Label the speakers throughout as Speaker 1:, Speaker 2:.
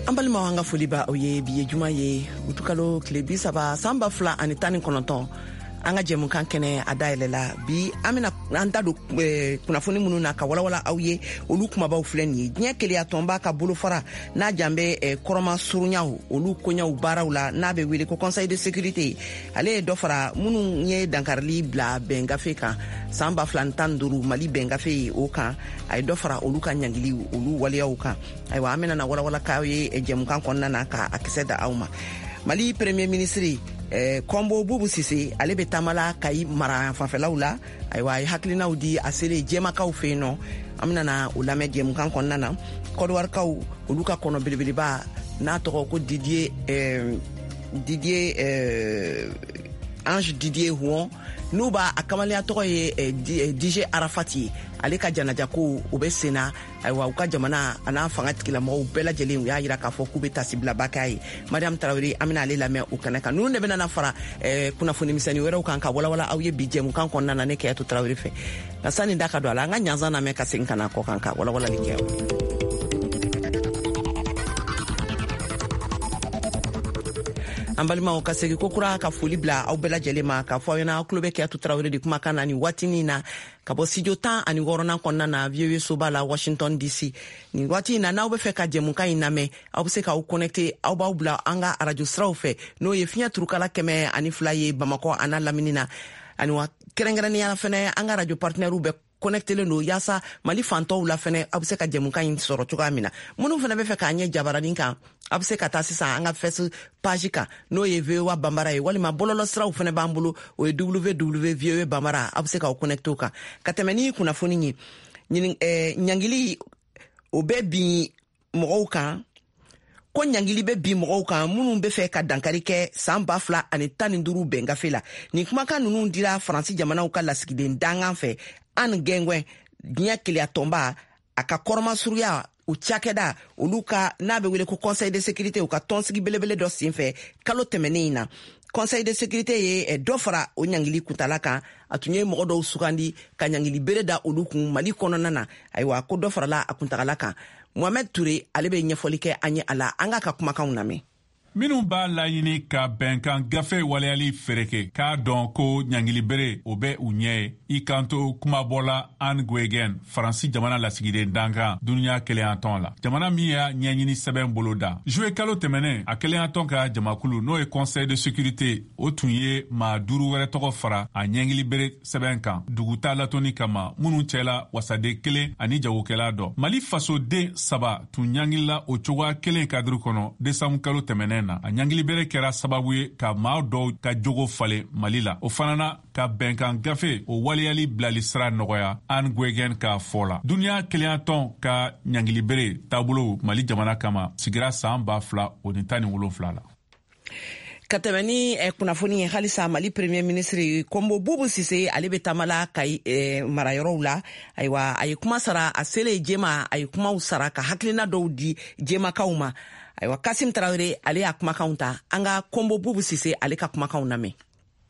Speaker 1: Ambalima wanga foliba oye biye juma ye utukalo klebi saba samba fla ani tani kononton anga jemukan kene adailela bi amina andado kunafoni munu na ka wala awye olu kuma ba ufleni nya kele atomba ka bolo fara na jambe koroma surunyawo olu konyawo barawla na be wele ko conseil de sécurité ale do fara munu nye dankarli bla bengafeka samba flantanduru mali bengafe oka ay do fara olu kan nyangili olu waliya oka ay wa amina na wala kawe jemukan konna na ka akiseda awma mali premier ministre Kombo Boubou Sise ale be tamala kai mara fanfelaw la aywa haklina udi asele jema kaw fe no amna na ulame jem kan konna na kodwar kaw uluka kono bilbiliba na to ko Didier Ange Didier Huon nuba akamali atoko ye DJ Arafati ale ka janaja ko obesena aywa uka jamana ana fanga tikila mo bela jeli ya yira ka fo kubeta sibla bakai Mariam Traoré amina ale la me ukanaka nunu ne bena na fara kuna funi misani wera ukanka wala awye bije mu kan konna na ne ke to Traoré fe nasani ndaka do ala nga nyanza na me ka sinkana ko kanka wala likeo ambalima okasegi kokura ka foli bla au bela jelema ka fo yana klobe ke atu Traoré di kuma kana ni watini na ka bo studio tan ani gorona konna na vieux sobala Washington DC ni wati na be fe ka jemu ka iname au se ka u connecter au ba bla anga radio straufe no ye finya turukala keme ani flaye Bamako ana laminina ani wa kerengrani ya fene anga radio partner ube connecté le no yasa mali fanto la fene abse ka jemu kan soro chuka mina munu fene be fe ka anye jabaradin kan abse ka tasisa anga fes page ka no ye vewa bambara ye wali ma bololo sra u fene bambulu o www bambara abse ka connecto ka katemeni kuna foni ni nyangili obebi moka ko nyangili be bi mogo kan munu be fe ka dankari ke samba fla ani tani nduru benga fela ni kuma kan nunu dira Franci jamana u ka lasigide ndangan fe an gengwe nya kili atomba aka korma surya u chakeda uluka nabe wele ko conseil de sécurité u ka tonsigi belebele do sinfe kalo temenina conseil de sécurité ye dofara o nyangili kutalaka atunye mogo do sugandi ka nyangili bereda ulukun mali kono nana aywa ko dofara la akuntagalaka Mohamed Touré ale be ɲɛfɔli kɛ an ye ala an ka kumakanw lamɛn
Speaker 2: minnu b'a laɲini ka bɛnkan gafe waleyali fereke k'a dɔn ko ɲangilibere o bɛ u ɲɛ ye i kanto kumabɔla Anne Guegen Faransi jamana lasigiden dankan duniya keleyantɔn la jamana min y'a ɲɛɲini sɛbɛn bolo da juwe kalo tɛmɛnen a keleyantɔn ka jamakulu n'o ye conseil de sécurité o tun ye maa 5 wɛrɛ tɔgɔ fara a ɲɛngilibere sɛbɛn kan duguta latoni kama minnu cɛla wasaden 1 ani jagokɛla dɔ mali fasoden 3 tun ɲangilila o cogoya kelen kadiri kɔnɔ desanbu kalo tɛmɛnen na a ɲangilibere kɛra sababu ye ka maa dɔw ka jogo falen mali la o fana na ka bɛnkan gafe o waleyali bilali sira nɔgɔya Anne Guegen ka fɔ la duniya keleyantɔn ka ɲangilibere taabolo mali jamana kama sigira san 2017 la
Speaker 1: katemeni kunafoni halisa mali premier ministre Kombo Boubou Sise ale be tamala kai marayoro la aywa ay kuma sara asele jema ay kuma usara ka haklina do di jema kauma aywa Kasim Traoré ale ya kuma kaunta anga Kombo Boubou Sise ale ka kuma kauna me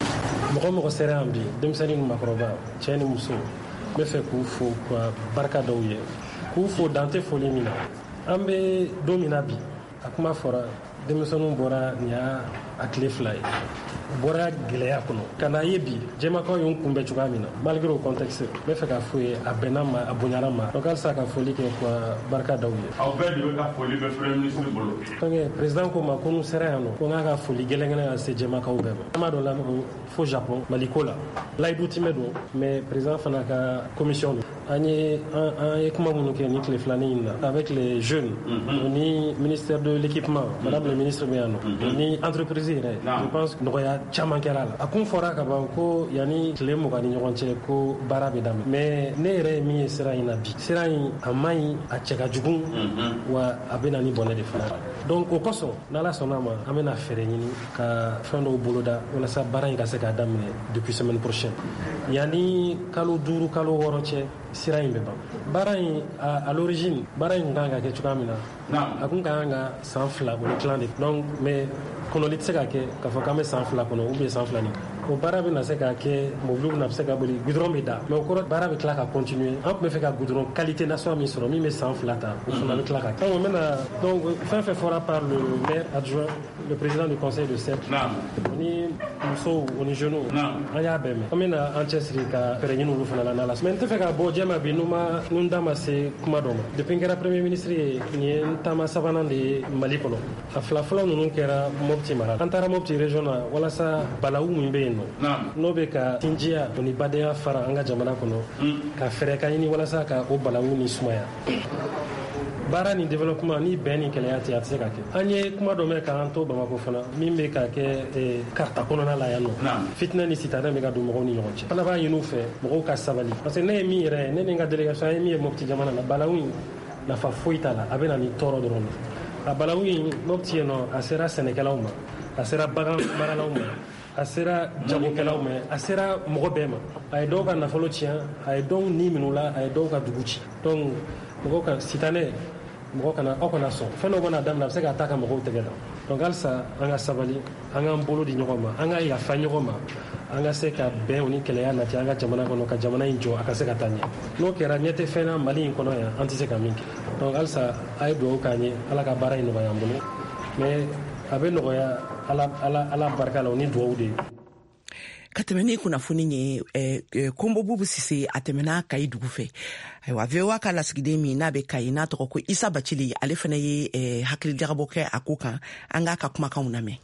Speaker 3: mogo sera ambi demsani makroba cheni muso be fe ku fo kwa barka do ye ku fo dante foli mina ambe domina bi akuma fora demsonu bora nya akle fly bora geleya kono kana yebi jema ko yon kumbe chugamina malgré le contexte be fe ka fo a benama abunyarama local sa ka foli ke kwa barka dawye aw be di ka foli be premier ministre bolo tangue président ko makonu serano ko nga ka foli gelengena se jema ka ube ma do la fo Japon malikola laidu timedo mais président fana ka commission ani un kuma munu ke ni clé flani avec les jeunes ni ministère de l'équipement madame le ministre Miano ni entreprise je pense que noya chaman kala akun fora ka ban ko yani clé mo ka ni ɲɔgɔn cɛ ko baara bɛ daminɛ mais ne yɛrɛ min ye sira in na bi sira in a maɲi a cɛ ka jugu wa a bɛ na ni bɔnɛ de fana donc o kosɔn n'ala sɔnna ma an bɛna fɛɛrɛ ɲini ka fɛn dɔw boloda walasa baara in ka se k'a daminɛ depuis semaine prochaine yani kalo 5 kalo 6 cɛ sira in bɛ ban baara in à l'origine baara in kan ka kɛ cogoya min na a kun kan ka san 2 o ni tilan de donc mais kɔnɔli tɛ se ka kɛ k'a fɔ k'an bɛ san 2 kɔnɔ ou bien san 2 ni o baara bɛ na se ka kɛ mobiliw bɛna se ka boli goudron bɛ da mais o kɔrɔ baara bɛ tila ka continuer an tun bɛ fɛ ka goudron qualité nationale min sɔrɔ min bɛ san 2 ta o fana bɛ tila ka kɛ. Donc fɛn fɛn fɔra par le maire adjoint le président du conseil de cercle ni musow o ni jeunes an y'a bɛɛ mɛn an bɛna an cɛsiri ka fɛɛrɛ ɲini olu fana la n'ala mais n tɛ fɛ ka bɔ jɛma bi n da ma se kuma dɔ ma depuis n kɛra premier ministre ye nin ye n taama sabanan de ye Mali kɔnɔ a fila fɔlɔ ninnu kɛra Mopti mara an taara Mopti région na walasa balawu min bɛ yen nɔ n'o bɛ ka sinjiya o ni badenya fara an ka jamana kɔnɔ ka fɛɛrɛ ka ɲini walasa ka o balawu ni sumaya. Baara ni développement ni bɛn ni kɛlɛya tɛ a tɛ se ka kɛ an ye kuma dɔ mɛn k'an to Bamako fana min bɛ ka kɛ karita kɔnɔna la yan nɔ fitinɛ ni sitanɛ bɛ ka don mɔgɔw ni ɲɔgɔn cɛ fana b'a ɲini u fɛ mɔgɔw ka sabali parce que ne ye min yɛrɛ ye ne ni n ka délégation an ye min ye Mopti jamana na balawu in nafa foyi t'a la a bɛ na ni tɔɔrɔ dɔrɔn de a balawu in Mopti yen nɔ a sera sɛnɛkɛlaw ma a sera bagan maralaw ma a sera jagokɛlaw ma a sera mɔgɔ bɛɛ ma a ye dɔw ka nafolo tiɲɛ a ye dɔw ni minnu la a ye dɔw ka dugu ci donc mɔgɔw ka sitanɛ mɔgɔ kana aw kana sɔn fɛn dɔw bɛna daminɛ a bɛ se ka taa ka mɔgɔw tɛgɛ la donc halisa an ka sabali an k'an bolo di ɲɔgɔn ma an ka yafa ɲɔgɔn ma an ka se ka bɛn o ni kɛlɛya nati an ka jamana kɔnɔ ka jamana in jɔ a ka se ka taa ɲɛ n'o kɛra ɲɛ tɛ fɛn na Mali in kɔnɔ yan an tɛ se ka min kɛ donc halisa a ye dugawu k'an ye Ala ka baara in nɔgɔya an bolo mais a bɛ nɔgɔya Ala barika la o ni dugawu de ye.
Speaker 1: ka tɛmɛ ni kunnafoni ye Kombo Bubu Sise a tɛmɛna Kayi dugu fɛ ayiwa VOA ka lasigiden min n'a bɛ Kayi n'a tɔgɔ ko Isa Bacili ale fana ye hakili jagabɔ kɛ a ko kan an k'a ka kumakanw lamɛn.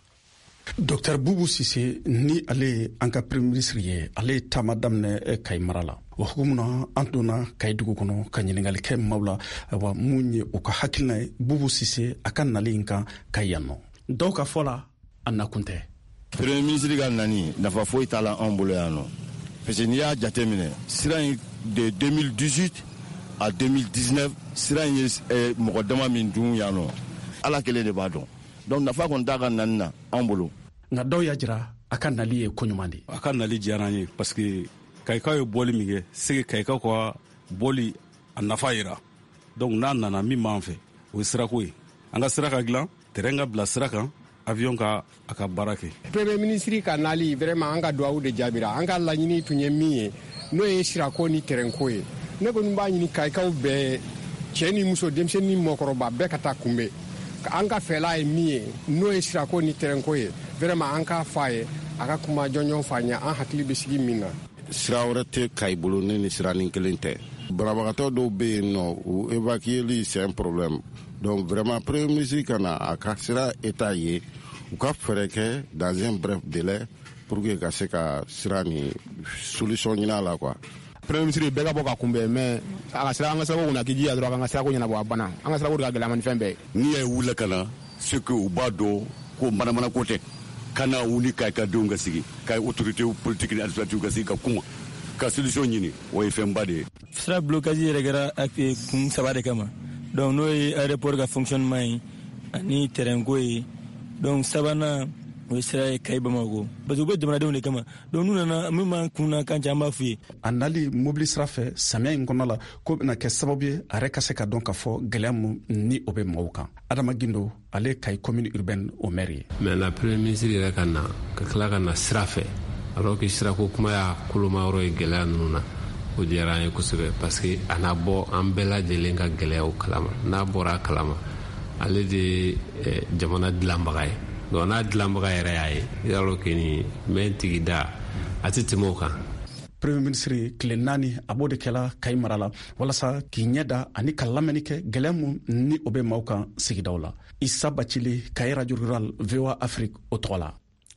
Speaker 4: Dr Bubu Sise ni ale an ka premier ministre ye ale taama daminɛ Kayi mara la o hukumu na an donna Kayi dugu kɔnɔ ka ɲininkali kɛ maaw la wa mun ye u ka hakilina ye Bubu Sise a ka nali in kan Kayi yan nɔ dɔw ka fɔ la a nakun tɛ.
Speaker 5: Premier ministre ka nani nafa foyi t'a la an bolo yan nɔ parce que n'i y'a jateminɛ sira in de 2018 à 2019 sira in ye mɔgɔ dama min dun yan nɔ Ala kelen de b'a dɔn donc nafa kɔni t'a ka nani na an bolo.
Speaker 4: nka dɔw y'a jira a ka nali ye ko ɲuman de.
Speaker 6: a ka nali diyara an ye parce que Kayikaw ye bɔli min kɛ c'est que Kayikaw ka bɔli a nafa yira donc n'a nana min b'an fɛ o ye sirako ye an ka sira ka dilan terrain ka bila sira kan avion ka a ka baara kɛ.
Speaker 7: Premier ministre ka nali vraiment an ka duwawu de jaabira an ka laɲini tun ye min ye n'o ye sirako ni terrain ko ye ne kɔni b'a ɲini Kayikaw bɛɛ cɛ ni muso denmisɛnnin ni mɔgɔkɔrɔba bɛɛ ka taa kunbɛn an ka fɛla ye min ye n'o ye sirako ni terrain ko ye vraiment an k'a fɔ a ye a ka kuma jɔnjɔn fɔ a ɲɛ an hakili bɛ sigi min na.
Speaker 5: Sira wɛrɛ tɛ Kayi bolo ni siranin kelen tɛ banabagatɔ dɔw bɛ yen nɔ u évacuer c'est un problème donc vraiment premier ministre kana a ka sira état ye u ka fɛɛrɛ kɛ dans un bref délai pour que ka se ka sira ni solution ɲini a la quoi.
Speaker 7: Premier ministre bɛɛ ka bɔ ka kunbɛn mais an ka sirako kunna k'i jija dɔrɔn an ka sirako ɲɛnabɔ a banna an ka sirako de ka gɛlɛn ni fɛn bɛɛ.
Speaker 5: N'i y'a wuli ka na c'est que u b'a dɔn ko manamana ko tɛ kana wuli ka denw ka sigi ka autorité politique ni administrative ka sigi ka kuma ka solution ɲini o ye fɛnba de ye.
Speaker 8: Sira blocage yɛrɛ kɛra kun saba de kama donc n'o ye aéroport ka fonctionnement ye ani terrain ko ye donc sabanan o ye sira ye Kayi Bamako parce que u bɛ jamanadenw de kama donc n'u nana min b'an kunna kan cɛ an b'a f'u ye.
Speaker 4: a nali mobili sira fɛ samiya in kɔnɔna la ko bɛna kɛ sababu ye a yɛrɛ ka se ka dɔn k'a fɔ gɛlɛya min ni o bɛ maaw kan. Adama Gindo ale Kayi commune urbaine o maire ye.
Speaker 9: mais la premier ministre yɛrɛ ka na ka tila ka na sira fɛ alors que sirako kuma y'a koloma yɔrɔ ye gɛlɛya ninnu na o diyara an ye kosɛbɛ parce que a n'a bɔ an bɛɛ lajɛlen ka gɛlɛyaw kalama n'a bɔra a kalama ale de ye jamana dilanbaga ye donc n'a dilanbaga yɛrɛ y'a ye i y'a dɔn que nin mɛ tigi da a tɛ tɛmɛ o kan.
Speaker 4: premier ministre tile 4 a b'o de kɛla Kayi mara la walasa k'i ɲɛ da ani ka lamɛnni kɛ gɛlɛya min ni o bɛ maaw kan sigidaw la. Isa Bacili, Kayi radio rural, VOA Afrique o tɔgɔ la.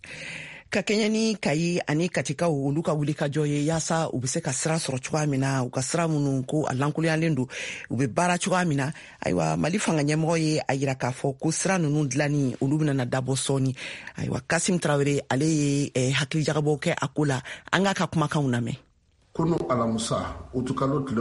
Speaker 1: ka kɛɲɛ ni Kayi ani Katikaw olu ka wuli ka jɔ ye yaasa u bɛ se ka sira sɔrɔ cogoya min na u ka sira minnu ko a lankolonyalen don u bɛ baara cogoya min na ayiwa Mali fanga ɲɛmɔgɔ ye a yira k'a fɔ ko sira ninnu dilanni olu bɛna dabɔ sɔɔni ayiwa Kasim Tarawele ale ye hakili jagabɔ kɛ a ko la an k'a ka kumakanw lamɛn.
Speaker 5: kunu alamusa utukalo tile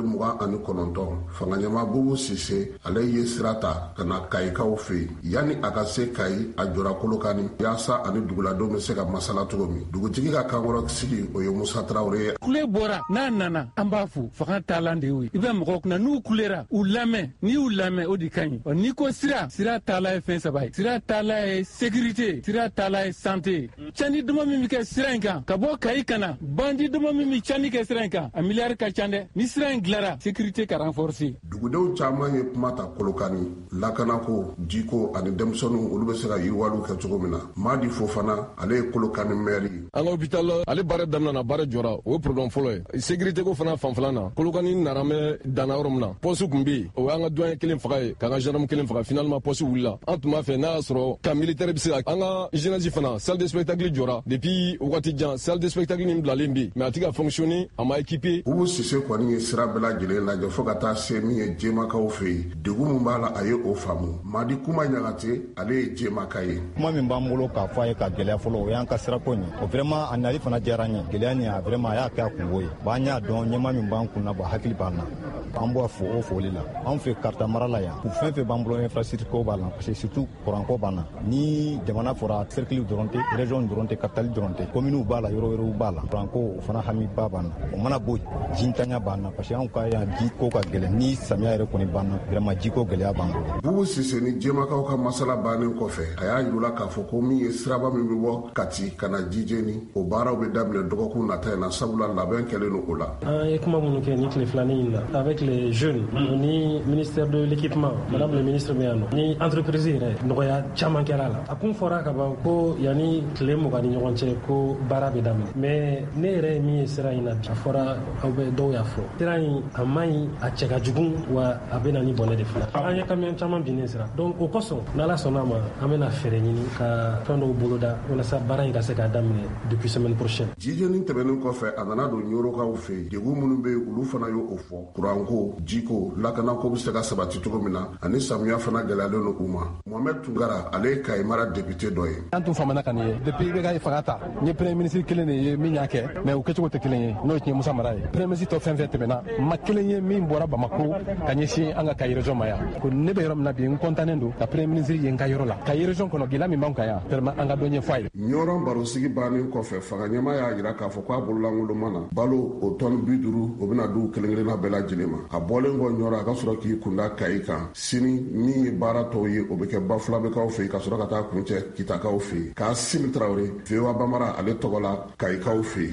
Speaker 5: 29 fanganyama bubu sise ale ye sirata kana kayikaw fe yani akase kayi a jora kolokani yasa ani dugulado me se ka masala togomi dugutigi ka kangoro sigi o ye Musa Traoré
Speaker 10: kule bora na nana ambafu fanga talande wi ibe mko kuna nu kulera ulame ni ulame odi kanyi ni ko sira tala e fen sabai sira tala e sécurité sira tala e santé chani duma mi ke siranka kabo kayi kana bandi duma mi chani ke siranka a milliard ka chande ni siran glara sécurité ka renforcer
Speaker 5: dugudew chama ye kumata kolokani lakana ko jiko ani demsonu olu be se ka yiwalu ke cogomina madi fofana ale kolokani mairie
Speaker 11: an hôpital ale bare damna na bare jora o problem folo e sécurité ko fana fanflana kolokani narame dana romna posu kumbi o an ga doyen kelen faga ka ga gendarme kelen faga finalement posu willa antuma fe na soro ka militaire bi se an ga général fana salle de spectacle jora depuis wakati jan salle de spectacle ni blalembi mais atika fonctionner ama équipé
Speaker 5: bubu sise kwani ye sira bela jele la je fogata se mi ye jema ka o fe dugu mun bala aye o famu madi kuma nyagate ale jema kaye
Speaker 12: kuma min bambolo ka fa ye ka gele folo o yan ka sira ko ni o vraiment anali fana jaranye gele ni a vraiment ya ka kungoye ba nya don nyema min ban kunna ba hakili banna ambo fo o foli la an fe karta marala ya pour fin fe bambolo infrastructure ko bala parce que surtout courant ko bana ni jamana fora cercle doronte région doronte capital doronte commune bala yoro bala franco fana hami babana o mana bo jintanya bana parce que an ka ya jiko ka gele ni samia yere ko ni bana vraiment jiko gele ya bango
Speaker 5: bubu sise ni jema ka masala banen kofe aya yula ka fo ko mi siraba mi bo kati kana jijeni o bara be dable dogoku na ta na sabula laben kele no ola
Speaker 3: et comment mon ke ni le flani avec les jeunes ni ministère de l'équipement madame le ministre Miano ni entreprise no ya chaman kerala akun fora ka ba ko yani klemo ga ni nyonche ko bara be dable mais ne re mi sira ina fora be do ya fo tirai amai a chega jugun wa abena ni bonne de fla anya camion chaman binesira donc au koso na la sonama amena ferenini ka tondo boloda wala sa bara ina se ka damne depuis semaine prochaine
Speaker 5: jijeni tebenen ko fe anana do nyoro ka o fe de go munu be ulu fana yo ofo kuranko jiko lakana ko bi se ka sabati to mina ani samia fana galalo no kuma Mohamed Tungara ale kay mara député doye
Speaker 13: antu famana kan ye depuis be ga fagata ni premier ministre kelen ye minyake mais o kecho te kelen ye no Musa Mara premier ministre fen fen tebena makelen ye min bora Bamako kanyesi anga kay region maya ko ne be rom na bi kontanendo ka premier ministre ye nga yoro la kay region kono gila mi manka ya tellement anga donye fay
Speaker 5: nyoron baro sigi bani ko fe faga nyama ya yira ka fo ko abula ngulo mana balo o ton biduru o bina du kelengere na bela jilema a bole ngo nyora ka sura ki kunda kaika sini ni bara to ye o be ke bafla be ka o fe ka sura ka ta kunche kita ka o fe ka Simi Traoré fe wa bamara ale togola kaika o fe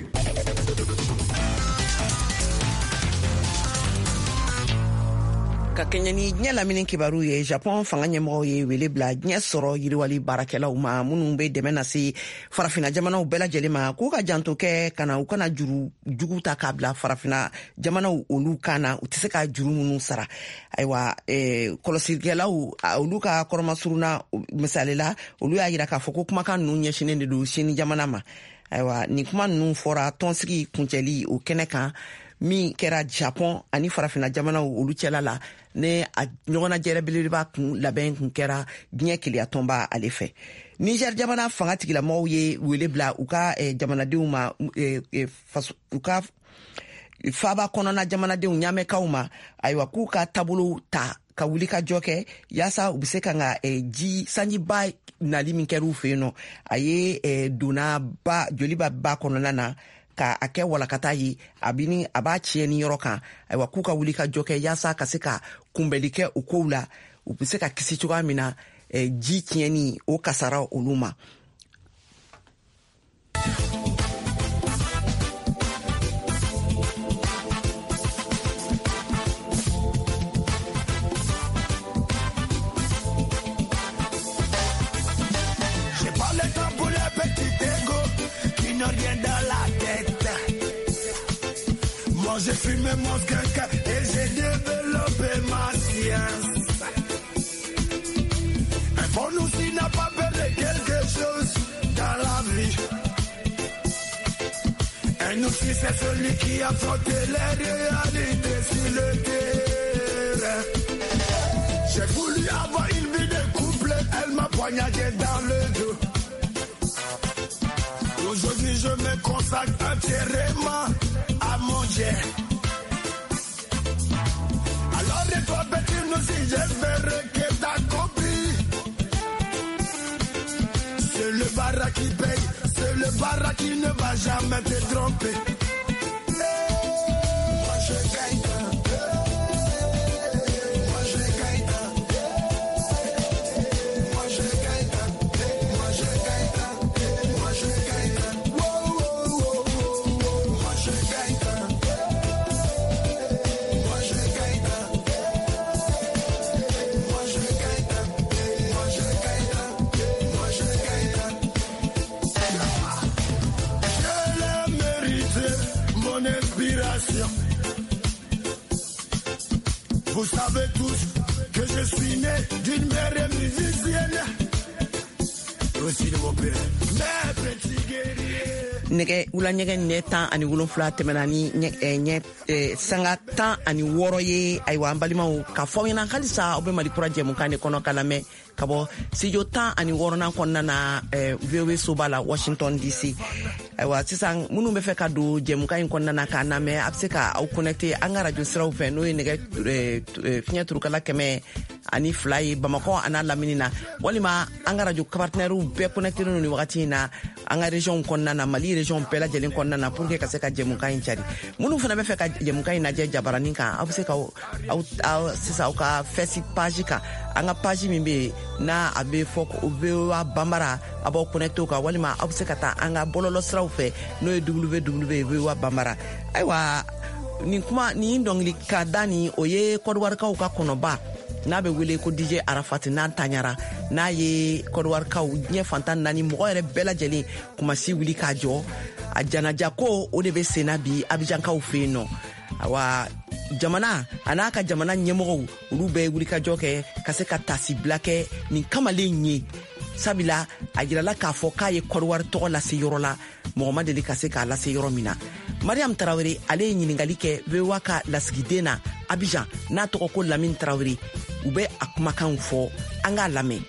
Speaker 1: ka kenya ni diɲɛ lamini kibaru ye Japon fanga ɲɛmɔgɔw ye wele bila diɲɛ sɔrɔ yiriwali baarakɛlaw ma minnu be dɛmɛ nase farafina jamanaw bɛɛ lajɛlen ma k'u ka janto kɛ kana u kana juru jugu ta k'a bila farafina jamanaw olu kana u tɛ se ka juru minnu sara ayiwa kɔlɔsilikɛlaw olu ka kɔrɔmasuruna misali la olu y'a yira k'a fɔ ko kumakan ninnu ɲɛsinen de don sini jamana ma ayiwa nin kuma ninnu fɔra tɔnsigi kuncɛli o kɛnɛ kan min kɛra Japon ani farafina jamanaw olu cɛla la ne a ɲɔgɔnna belebeleba kun labɛn kun kɛra diɲɛ keleyatɔnba ale fɛ Niger jamana fanga tigilamɔgɔw ye wele bila u ka jamanadenw ma u ka faba kɔnɔna jamanadenw ɲamɛkaw ma ayiwa k'u ka taabolo ta ka wuli ka jɔ kɛ yaasa u be se ka ji sanjiba nali min kɛra u fɛ yen nɔ a ye joliba ba kɔnɔna na ka a kɛ walakata ye a b'a tiɲɛ ni yɔrɔ kan ayiwa k'u ka wuli ka jɔ kɛ yaasa ka se ka kunbɛli kɛ o kow la u be se ka kisi cogoya min na ji tiɲɛni o kasara olu ma
Speaker 14: J'ai fumé mon skunk et j'ai développé ma science. Un bon aussi n'a pas peur de quelque chose dans la vie. Un outil c'est celui qui affronte les réalités sur le terrain. J'ai voulu avoir une vie de couple, elle m'a poignardé dans le dos. Aujourd'hui je me consacre entièrement à mon Dieu. si j'espérais que ta copie. C'est le bara qui paye, c'est le bara qui ne va jamais te tromper. Moi je gagne. Vous savez tous que je suis né d'une mère musicienne. Aussi de mon père, mes petits guerriers.
Speaker 1: Nege wula nyege ne tan ani wulonfula tɛmɛna ni sanga tan ani wɔɔrɔ ye ayiwa an balimaw ka fɔ ɲɛna halisa aw bɛ mali kura jɛmukan de kɔnɔ ka lamɛn ka bɔ studio tan ani wɔɔrɔnan kɔnɔna na VOA soba la Washington DC. Ayiwa sisan minnu bɛ fɛ ka don jɛmukan in kɔnɔna na k'a lamɛn a bɛ se ka aw connecté an ka radio siraw fɛ n'o ye nɛgɛ fiɲɛ turukala 102 ye Bamakɔ an'a lamini na walima an ka radio partenaires bɛɛ connecté no ni wagati in na an ka région kɔnɔna na Mali région bɛɛ lajɛlen kɔnɔna na pour que ka se ka jɛmukan in cari minnu fana bɛ fɛ ka jɛmukan in lajɛ jabaranin kan aw bɛ se ka sisan aw ka Facebook page kan an ka page min bɛ yen n'a a bɛ fɔ ko VOA Bambara a b'aw connecté kan walima aw bɛ se ka taa an ka bɔlɔlɔ siraw fɛ n'o ye www.voa Bambara. Ayiwa nin dɔnkili ka da ni o ye kɔdiwarikaw ka kɔnɔba n'a bɛ wele ko DJ Arafat n'an taɲara n'a ye kɔdiwarikaw diɲɛ fantan naani mɔgɔ yɛrɛ bɛɛ lajɛlen kumasi wuli k'a jɔ a janaja ko o de bɛ senna bi Abijankaw fɛ yen nɔ. Awa jamana a n'a ka jamana ɲɛmɔgɔw olu bɛɛ wuli ka jɔ kɛ ka se ka tasibila kɛ nin kamalen ye sabila a jirala k'a fɔ k'a ye kɔdiwari tɔgɔ lase yɔrɔ la mɔgɔ ma deli ka se k'a lase yɔrɔ min na. Mariam Tarawele ale ye ɲiningali kɛ VOA ka lasigiden na Abijan n'a tɔgɔ ko Lamine Tarawele u bɛ a kumakanw fɔ an k'a lamɛn.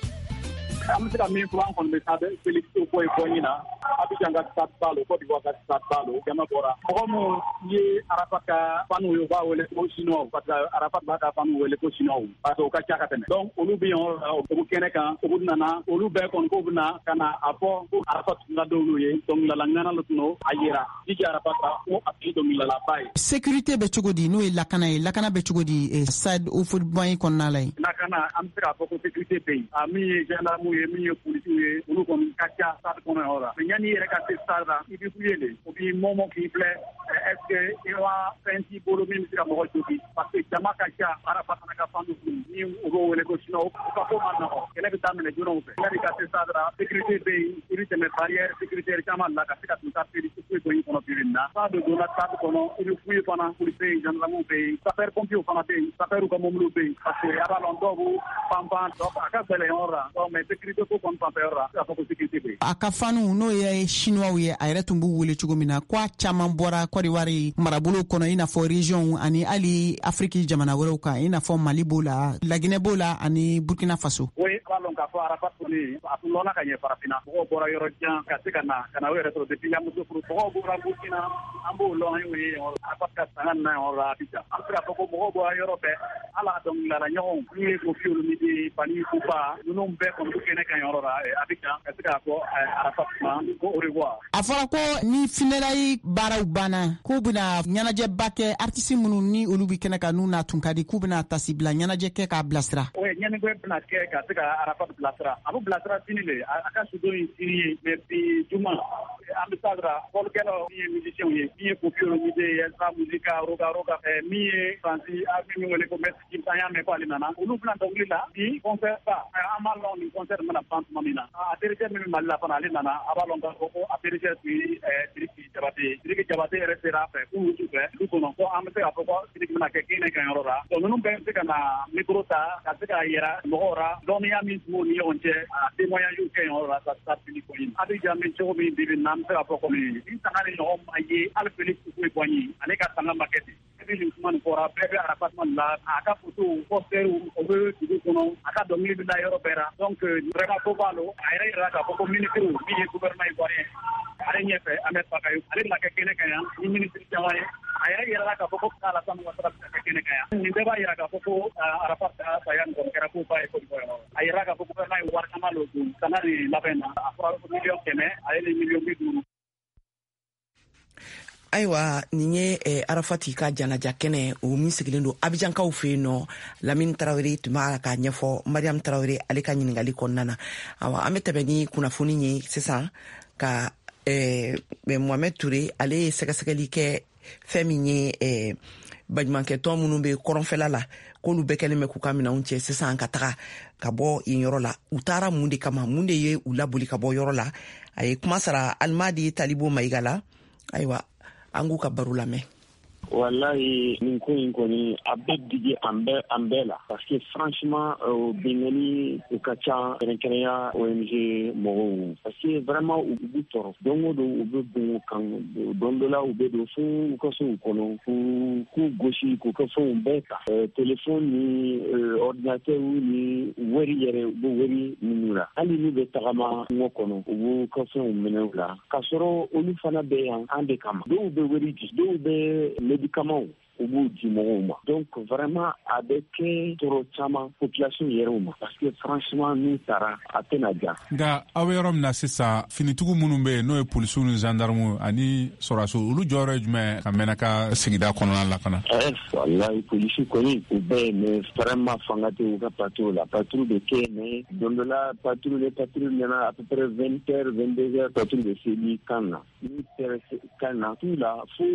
Speaker 15: An bɛ se ka min fɔ an kɔni bɛ taa Félix Okoye fɔ ɲina Abijan ka stade balo Côte d'Ivoire ka stade balo jama bɔra mɔgɔ minnu ye Arafat ka faniw ye u b'a wele ko chinois parce que Arafat b'a ka faniw wele ko chinois parce que u ka ca ka tɛmɛ donc olu bɛ yen o bɛ kɛnɛ kan olu nana olu bɛɛ kɔni k'u bɛna ka na a fɔ ko Arafat tun ka dɔwlu ye dɔnkilidala ŋana dɔ tun don a yira DJ Arafat ko a tun ye dɔnkilidalaba ye.
Speaker 16: Sécurité bɛ cogo di n'o ye lakana ye lakana bɛ cogo di stade football in kɔnɔna la ye.
Speaker 15: Lakana an bɛ se k'a fɔ ko sécurité bɛ yen a min ye gendarme ye min ye policiers ye olu kɔni ka ca stade kɔnɔ yɔrɔ la mais yanni i yɛrɛ ka se stade la i bɛ fouiller de o b'i mɔmɔ k'i filɛ est-ce que i wa fɛn t'i bolo min bɛ se ka mɔgɔ jogin parce que jama ka ca Arafat fana ka fan dɔ ni u b'o wele ko chinois u ka ko man nɔgɔn kɛlɛ bɛ daminɛ joona u fɛ yanni ka se stade la sécurité bɛ yen i bɛ tɛmɛ barrière sécuritaire caman la ka se ka tun ta peri foyi dɔ in kɔnɔ peri na stade donna stade kɔnɔ i bɛ fouiller fana police bɛ yen gendarmew bɛ yen sapeur pompiers fana bɛ yen sapeurs ka mobiliw bɛ yen parce que a b'a dɔn dɔw b'u panpan donc a ka gɛlɛn yɔrɔ la donc mais sécurité ko kɔni fanfɛ yɔrɔ la a fɔ ko sécurité bɛ yen.
Speaker 16: A ka fanu n'o ye chinois ye a yɛrɛ tun b'u wele cogo min na k'a caman bɔra Côte d'Ivoire marabolo kɔnɔ i n'a fɔ région ani hali Afrique jamana wɛrɛw kan i n'a fɔ Mali b'o la Laginɛ b'o la ani Burkina Faso.
Speaker 15: Oui a b'a dɔn k'a fɔ Arafat kɔni a tun lɔnna ka ɲɛ farafinna mɔgɔw bɔra yɔrɔ jan ka se ka na o yɛrɛ sɔrɔ depuis yamuso furu mɔgɔw bɔra Burkina an b'o lɔn an y'o ye Arafat ka sanga na yɔrɔ la Abidjan an bɛ se k'a fɔ ko mɔgɔw bɔra yɔrɔ bɛɛ ala dɔnkilidala ɲɔgɔnw min ye Kofi Olomide Fani Kupa ninnu bɛɛ kɔni b'u kɛnɛ kan yɔrɔ la Abidjan ka se k'a fɔ Arafat ma ko au revoir.
Speaker 16: A fɔra ko ni funérailles baaraw banna k'u bɛna ɲɛnajɛba kɛ artiste minnu ni olu bɛ kɛnɛ kan n'u n'a tun ka di k'u bɛna tasibila ɲɛnajɛ kɛ k'a bilasira.
Speaker 15: O ye ɲɛnajɛ bɛna kɛ ka se ka Arafat bilasira a bɛ bilasira sini de a ka studio in sini ye mais bi juma an bɛ taa dɔrɔn fɔlikɛlaw min ye musiciens ye min ye Kofi Olomide ye Elsa Musica Roga min ye Francis Abi min wele ko Messi an y'a mɛn ko ale nana olu bɛna dɔnkili la bi concert ba an b'a lɔn nin concert bɛna ban tuma min na a directeur min bɛ Mali la fana ale nana a b'a lɔn k'a fɔ ko a directeur tun ye Sidiki Jabate yɛrɛ sera a fɛ k'u y'u fɛ du kɔnɔ ko an bɛ se k'a fɔ ko Sidiki bɛna kɛ kɛnɛ kan yɔrɔ la donc ninnu bɛɛ bɛ se ka na micro ta ka se k'a yira mɔgɔw la dɔnniya min tun b'u ni ɲɔgɔn cɛ a témoignage kɛ yɔrɔ la ka taa fili ko in Abidjan bɛ cogo min bi na an bɛ se k'a fɔ kɔni ni sanga ni ɲɔgɔn ma ye hali Félix Okoye ale ka sanga ma kɛ ten ebi nin kuma nin fɔra bɛɛ bɛ Arafat la a ka photo poster o bɛ dugu kɔnɔ a ka dɔnkili bɛ da yɔrɔ bɛɛ la donc vraiment ko b'a lo a yɛrɛ yira k'a fɔ ko ministre min ye gouvernement ivoirien ale ɲɛfɛ Ahmed Bakayogo ale bɛna kɛ kɛnɛ kan yan ni ministre caman ye a yɛrɛ yɛrɛla k'a fɔ ko Alassane Ouattara bɛ ka kɛnɛ kan yan. Nin bɛɛ b'a yira k'a fɔ ko Arafat ka saya nin kɔni kɛra ko ba ye Côte d'Ivoire. A yɛrɛ k'a fɔ ko n'a ye wari caman dɔ don kana nin labɛn na. A fɔra 100,000 a ye nin 50,000.
Speaker 1: Ayiwa nin ye Arafati ka janaja kɛnɛ o min sigilen don Abidjankaw fɛ yen nɔ. Lamine Traoré tun b'a ka ɲɛfɔ Mariam Traoré ale ka ɲininkali kɔnɔna na. Awa an bɛ tɛmɛ ni kunnafoni ye sisan ka Mohamed Touré ale ye sɛgɛsɛgɛli kɛ fɛn min ye baɲumankɛtɔn minnu bɛ kɔrɔnfɛla la k'olu bɛɛ kɛlen bɛ k'u ka minɛnw cɛ sisan ka taga ka bɔ yen yɔrɔ la. U taara mun de kama, mun de ye u laboli ka bɔ yɔrɔ la? A ye kuma sara Alimadi Talibo Mayiga la. Ayiwa an k'u ka baro lamɛn.
Speaker 17: Wallahi nin ko in kɔni a bɛ digi an bɛɛ la parce que franchement bengani u ka ca kɛrɛnkɛrɛnya ONG mɔgɔw parce que vraiment u b'u tɔɔrɔ don o don u bɛ bon kan don dɔ la u bɛ don fo u ka so u kɔnɔ k'u gosi k'u ka fɛnw bɛɛ ta téléphone ni ordinateur ni wari yɛrɛ u bɛ wari minnu la hali n'u bɛ tagama kungo kɔnɔ u b'u ka fɛnw minɛ u la k'a sɔrɔ olu fana bɛ yan an de kama dɔw bɛ wari di dɔw bɛ médicaments u b'u di mɔgɔw ma donc vraiment a bɛ kɛ tɔɔrɔ caman population yɛrɛw ma parce que franchement n'u taara a tɛna ja.
Speaker 2: Nka aw bɛ yɔrɔ min na sisan finitigiw minnu bɛ yen n'o ye polisiw ni gendarmew ani sɔrɔdasiw olu jɔyɔrɔ ye jumɛn ka mɛnna ka sigida kɔnɔna la ka na?
Speaker 17: Wallahi polisiw kɔni u bɛɛ ye mais vraiment fanga tɛ u ka patrouille la patrouille bɛ kɛ mais don dɔ la patrouille nana à peu près 20h 22h patrouille bɛ seli kan na ni kan na tout la fo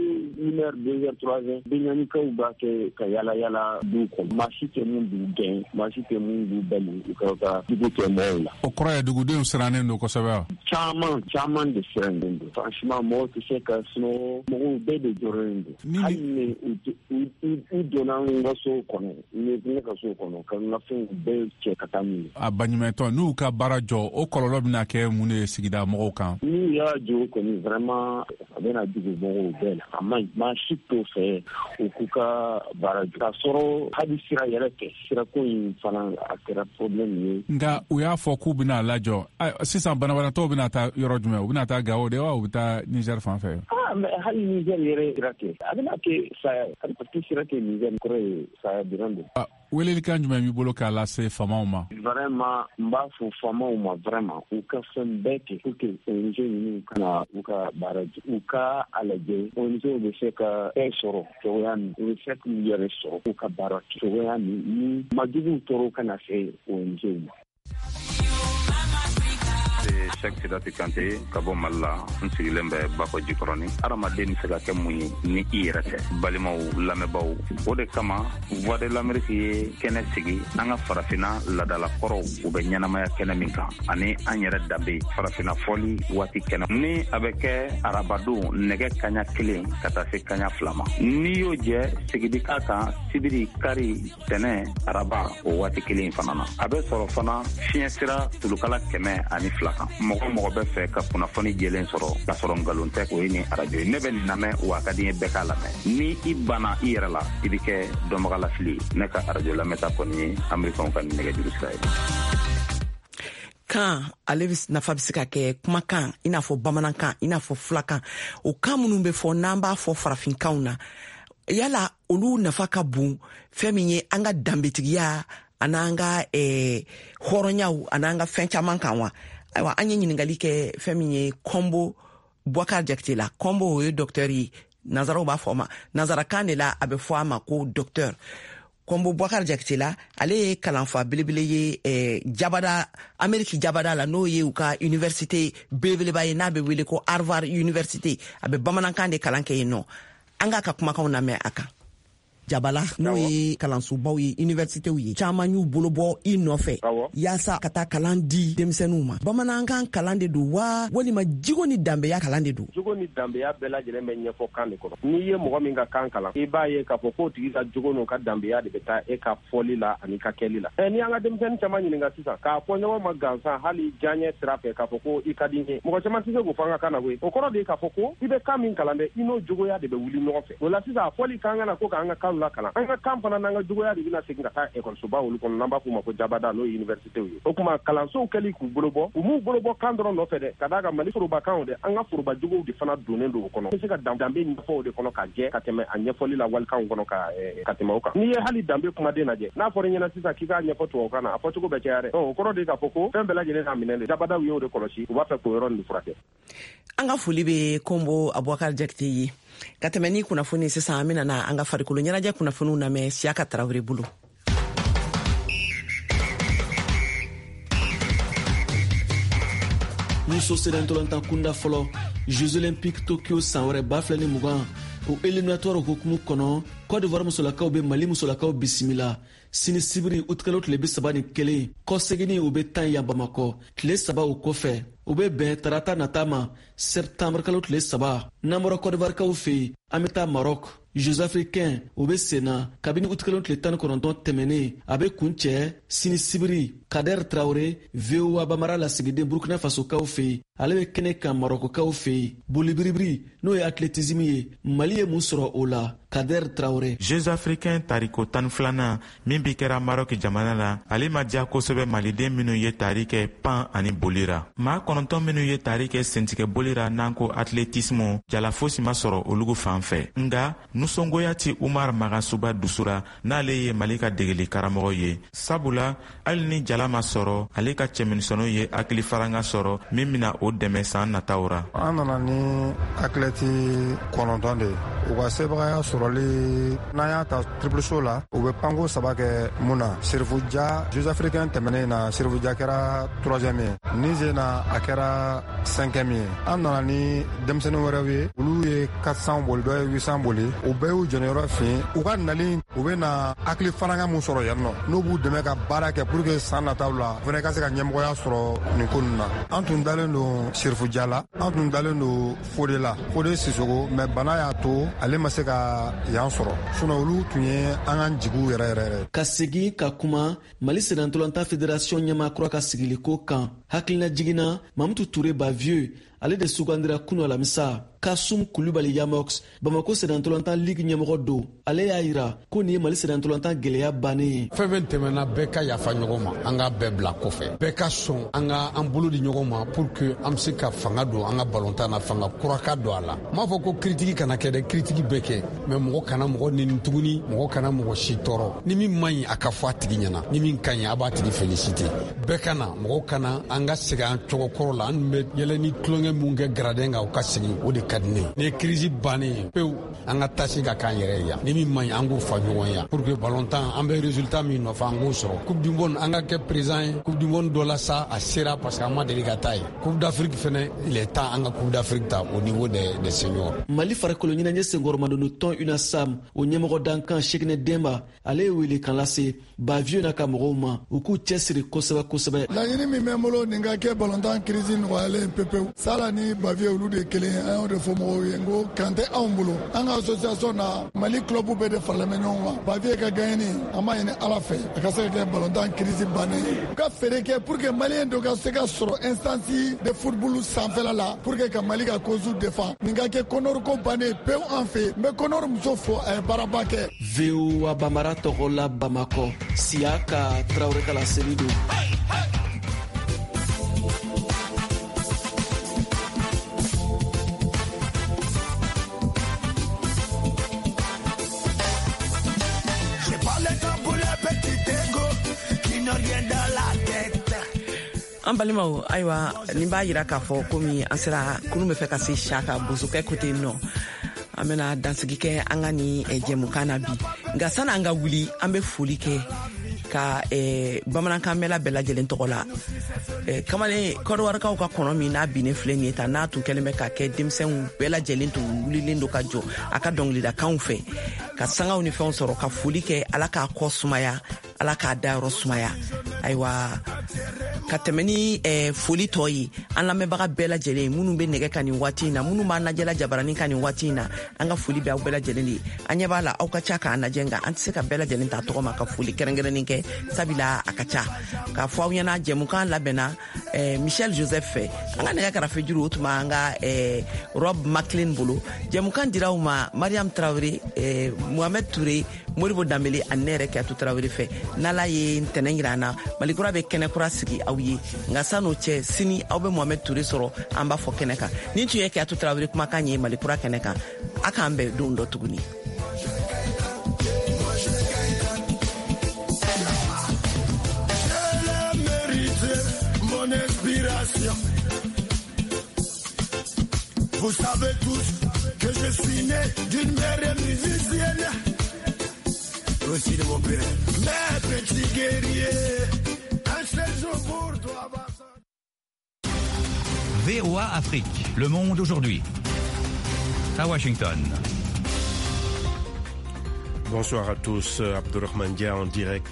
Speaker 17: 1h 2h 3h Benyanikaw b'a kɛ ka yala du kɔnɔ maa si tɛ mun b'u gɛn maa si tɛ mun b'u bali u ka dugu tɛ mɔgɔw la.
Speaker 2: O kɔrɔ ye dugudenw sirannen don kosɛbɛ wa?
Speaker 17: Caman de sirannen don franchement mɔgɔw tɛ se ka sunɔgɔ mɔgɔw bɛɛ de jɔrɔlen don hali ni u donna n ka so kɔnɔ ne ka so kɔnɔ ka n ka fɛnw bɛɛ cɛ ka taa n'u ye.
Speaker 2: A baɲumankɛtɔn n'u ka baara jɔ o kɔlɔlɔ bɛna kɛ mun de ye sigida mɔgɔw kan?
Speaker 17: N'u y'a jɔ kɔni vraiment a bɛna dugu mɔgɔw bɛɛ la a maɲi maa si t'o fɛ u k'u ka baara jɔ k'a sɔrɔ hali sira yɛrɛ tɛ sirako in fana a kɛra problème ye.
Speaker 2: Nka u y'a fɔ k'u bɛna lajɔ sisan banabagatɔw bɛna taa yɔrɔ jumɛn u bɛna taa Gao de wa u bɛ taa Niger fan fɛ?
Speaker 17: Mais hali Niger yɛrɛ sira tɛ a bɛna kɛ saya parce que sira tɛ Niger kɔrɔ ye saya dɔrɔn de.
Speaker 2: Welelikan jumɛn b'i bolo k'a lase faamaw ma?
Speaker 17: Vraiment n b'a fɔ faamaw ma vraiment u ka fɛn bɛɛ kɛ pour que ONG ninnu kana u ka baara u ka a lajɛ ONG bɛ se ka fɛn sɔrɔ cogoya min u bɛ se k'u yɛrɛ sɔrɔ u ka baara cogoya min ni majuguw tɔɔrɔ kana se ONG ma.
Speaker 18: Cheikh Sidati Kante ka bɔ Mali la n sigilen bɛ Bako Jikɔrɔni adamaden bɛ se ka kɛ mun ye ni i yɛrɛ tɛ balimaw lamɛnbaaw o de kama Voix de l'Amérique ye kɛnɛ sigi an ka farafinna ladalakɔrɔw u bɛ ɲɛnamaya kɛnɛ min kan ani an yɛrɛ danbe farafinna fɔli waati kɛnɛ ni a bɛ kɛ arabadon nɛgɛ kaɲa 1 ka taa se kaɲa 2 ma n'i y'o jɛ sigidika kan sibiri kari tɛnɛ araba o waati 1 fana na a bɛ sɔrɔ fana fiɲɛ sira tulukala 102 kan mɔgɔ bɛ fɛ ka kunnafoni jɛlen sɔrɔ ka sɔrɔ nkalon tɛ o ye ni radio ne bɛ nin lamɛn wa ka di ye bɛɛ k'a lamɛn ni i banna i yɛrɛ la i bɛ kɛ dɔnbaga lafili ne ka radio lamɛnta kɔni ye Amerikanw ka nɛgɛjuru sira ye.
Speaker 1: Kan ale nafa bɛ se ka kɛ kumakan i n'a fɔ bamanankan i n'a fɔ fulakan o kan minnu bɛ fɔ n'an b'a fɔ farafinkanw na yala olu nafa ka bon fɛn min ye an ka danbetigiya an'an ka hɔrɔnyaw an'an ka fɛn caman kan wa. Ayiwa an ye ɲininkali kɛ fɛn min ye Kombo Boubacar Diakité la. Kombo o ye docteur ye nazaraw b'a fɔ ma nazarakan de la a bɛ fɔ a ma ko docteur. Kombo Boubacar Diakité la ale ye kalanfa belebele ye Jabada Amérique Jabada la n'o ye u ka université belebeleba ye n'a bɛ wele ko Harvard University a bɛ bamanankan de kalan kɛ yen nɔ an k'a ka kumakanw lamɛn a kan. Jabala n'o ye kalansobaw ye universitéw ye caman y'u bolo bɔ i nɔfɛ yaasa ka taa kalan di denmisɛnninw ma bamanankan kalan de don wa walima jogo ni danbeya kalan de don.
Speaker 19: Jogo ni danbeya bɛɛ lajɛlen bɛ ɲɛfɔ kan de kɔnɔ n'i ye mɔgɔ min ka kan kalan i b'a ye k'a fɔ k'o tigi ka jogo n'o ka danbeya de bɛ taa e ka fɔli la ani ka kɛli la ni an ka denmisɛnnin caman ɲininka sisan k'a fɔ ɲɔgɔn ma gansan hali diyaɲɛ sira fɛ k'a fɔ ko i ka di n ye mɔgɔ caman tɛ se k'o fɔ an ka kan na koyi o kɔrɔ de ye k'a fɔ ko i bɛ kan min kalan dɛ i n'o jogoya de bɛ wuli ɲɔgɔn fɛ o la sisan a fɔli kan ka na ko k'an ka kan kalan la kalan an ka kan fana n'an ka juguya de bɛna segin ka taa ekɔlisoba olu kɔnɔ n'an b'a f'u ma ko jabada n'o ye universitéw ye o kuma kalansow kɛli k'u bolobɔ u m'u bolobɔ kan dɔrɔn nɔfɛ dɛ ka d'a kan Mali forobakanw dɛ an ka foroba juguw de fana donnen don o kɔnɔ bɛ se ka danbe ɲɛfɔ o de kɔnɔ ka jɛ ka tɛmɛ a ɲɛfɔli la walikanw kɔnɔ ka tɛmɛ o kan n'i ye hali danbe kumaden lajɛ n'a fɔra ɲɛna sisan k'i k'a ɲɛfɔ tubabukan na a fɔcogo bɛ caya dɛ o kɔrɔ de k'a fɔ ko fɛn bɛɛ lajɛlen n'a minɛ de jabadaw y'o de kɔlɔsi u b'a fɛ k'o yɔrɔ nin furakɛ.
Speaker 1: An ka foli bɛ Kombo Abubakar Jakite ye ka tɛmɛ ni kunnafoni sisan an bɛna an ka farikolo ɲɛnajɛ kunnafoniw lamɛn Siyaka Tarawele bolo.
Speaker 20: Muso sera ntolantan kunda fɔlɔ Jeux Olympiques Tokyo san wɛrɛ 2020 o éliminatoire hukumu kɔnɔ Côte d'Ivoire musolakaw bɛ Mali musolakaw bisimila sini sibiri utikalo tile 31 kɔsegini u bɛ 10 yan Bamakɔ tile 3 o kɔfɛ u bɛ bɛn tarata nata ma septembre kalo tile 3 n'an bɔra Côte d'Ivoire kaw fɛ yen an bɛ taa Maroc Jeux africains u bɛ senna kabini utikalo tile 19 tɛmɛnen a bɛ kun cɛ sini sibiri Kader Traoré VOA Bamara lasigiden Burkina Faso kaw fɛ yen ale bɛ kɛnɛ kan Maroc kaw fɛ yen bolibiribiri n'o ye athlétisme ye Mali ye mun sɔrɔ o la Kader Traoré.
Speaker 21: Jeux africains tariko 12 min bi kɛra Maroc jamana la ale ma diya kosɛbɛ maliden minnu ye tari kɛ pan ani bolira maa 9 minnu ye tari kɛ sentigɛ bolira n'an ko athlétisme jala fosi ma sɔrɔ olugu fan fɛ nga nusɔngoya ti Umar Magasuba dusura n'ale ye Mali ka degeli karamɔgɔ ye sabula hali ni jala ma sɔrɔ ale ka cɛminisɔnw ye hakili faranga sɔrɔ min bɛna o dɛmɛ san nataw ra.
Speaker 22: An nana ni athlète 9 de u ka sebagaya sɔrɔli n'an y'a ta triple saut la u bɛ panko 3 kɛ mun na Serifuja Jeux africains tɛmɛnen na Serifuja kɛra 3e ye Niger na a kɛra 5e ye an nana ni denmisɛnnin wɛrɛw ye olu ye 400 boli dɔ ye 800 boli u bɛɛ y'u jɔnyɔrɔ fin u ka nali u bɛ na hakili faranga mun sɔrɔ yan nɔ n'u b'u dɛmɛ ka baara kɛ pour que san nataw la o fana ka se ka ɲɛmɔgɔya sɔrɔ nin ko ninnu na an tun dalen don Serifuja la an tun dalen don Fode la Fode Sissogo mais bana y'a to ale ma se ka yan sɔrɔ sinon olu tun ye an ka jigiw yɛrɛ
Speaker 20: ka segin ka kuma Mali Senatolantan Fédération ɲɛmaakura ka sigiliko kan hakilina jiginna Mamutu Touré Bavieux ale de sugandira kunu alamisa Kasum Kulubali Yamox Bamako Senatolantan Ligue ɲɛmɔgɔ don ale y'a yira ko nin ye Mali Senatolantan gɛlɛya bannen ye
Speaker 23: fɛn fɛn tɛmɛna bɛɛ ka yafa ɲɔgɔn ma an ka bɛɛ bila kɔfɛ bɛɛ ka sɔn an ka an bolo di ɲɔgɔn ma pour que an bɛ se ka fanga don an ka balontan na fanga kura ka don a la m'a fɔ ko critique kana kɛ dɛ critique bɛɛ kɛ mais mɔgɔ kana mɔgɔ nɛni tuguni mɔgɔ kana mɔgɔ si tɔɔrɔ ni min man ɲi a ka fɔ a tigi ɲɛna ni min ka ɲi a b'a tigi féliciter bɛɛ kana mɔgɔ kana an ka segin an cogo kɔrɔ la an bɛ yɛlɛ ni tulonkɛ mun kɛ gradin kan u ka segin o de ka di ne ni crise bannen pewu an ka tasi ka k'an yɛrɛ yan ni min man ɲi an k'o fa ɲɔgɔn yan pour que balontan an bɛ résultat min nɔfɛ an k'o sɔrɔ coupe du monde an ka kɛ président ye coupe du monde dɔ la sa a sera parce que an ma deli ka taa ye coupe d'Afrique fɛnɛ il est temps an ka coupe d'Afrique ta au niveau des seniors.
Speaker 20: Mali farikolo ɲɛnajɛ senkɔrɔmadon tɔn UNASAM o ɲɛmɔgɔ dankan Sekinɛ Denba ale ye wele kan lase Bavieux n'a ka mɔgɔw ma u k'u cɛsiri kosɛbɛ kosɛbɛ.
Speaker 24: Laɲini min bɛ n bolo nin ka kɛ balontan crise nɔgɔyalen pepewu sala ni Bavieux olu de kelen an y'o de fɔ mɔgɔw ye n ko kan tɛ anw bolo an ka association na Mali club bɛɛ de faralen bɛ ɲɔgɔn kan Bavieux ka gagné an b'a ɲini Ala fɛ a ka se ka kɛ balontan crise bannen ye u ka fɛɛrɛ kɛ pour que maliyɛn dɔ ka se ka sɔrɔ instance de football sanfɛla la pour que ka Mali ka cause défend nin ka kɛ Konor ko bannen pewu an fɛ n bɛ Konor muso fɔ a ye baaraba kɛ.
Speaker 20: VOA Bamara tɔgɔ la Bamakɔ Siyaka Traoré kala seli don.
Speaker 1: An balimaw ayiwa nin b'a yira k'a fɔ komi an sera kunu bɛ fɛ ka se Siyaka bosokɛ kote yen nɔ an bɛna dansigi kɛ an ka ni jɛmukan na bi nka sani an ka wuli an bɛ foli kɛ ka bamanankan mɛla bɛɛ lajɛlen tɔgɔ la kamalen kɔrɔwarikaw ka kɔnɔ min n'a binnen filɛ nin ye ta n'a tun kɛlen bɛ ka kɛ denmisɛnw bɛɛ lajɛlen tun wulilen don ka jɔ a ka dɔnkilidakanw fɛ ka sangaw ni fɛnw sɔrɔ ka foli kɛ ala k'a kɔ sumaya ala k'a dayɔrɔ sumaya ayiwa ka tɛmɛ ni foli tɔ ye an lamɛnbaga bɛɛ lajɛlen minnu bɛ nɛgɛ ka nin waati in na minnu b'an lajɛla jabaranin ka nin waati in na an ka foli bɛ aw bɛɛ lajɛlen de an ɲɛ b'a la aw ka ca k'an lajɛ nka an tɛ se ka bɛɛ lajɛlen ta tɔgɔ ma ka foli kɛrɛnkɛrɛnnen kɛ sabula a ka ca k'a fɔ aw ɲɛna jɛmukan labɛnna Michel Joseph fɛ an ka nɛgɛ karafe juru o tuma an ka Rob McLean bolo jɛmukan dira u ma Mariam Traoré Mohamed Touré Moribo Dambele ani ne yɛrɛ Kiyatu Traoré fɛ n'Ala ye ntɛnɛn yira an na Malikura bɛ kɛnɛ kura sigi aw ye nka san'o cɛ sini aw bɛ Mohamed Touré sɔrɔ an b'a fɔ kɛnɛ kan nin tun ye Kiyatu Traoré kumakan ye Malikura kɛnɛ kan a k'an bɛn don dɔ tuguni.
Speaker 14: Vous savez tous que je suis né d'une mère musicienne, aussi de mon père, mais petit guerrier, un seul jour pour toi.
Speaker 6: VOA Afrique, le monde aujourd'hui. À Washington.
Speaker 7: Bonsoir à tous, Abdourahmane Dia en direct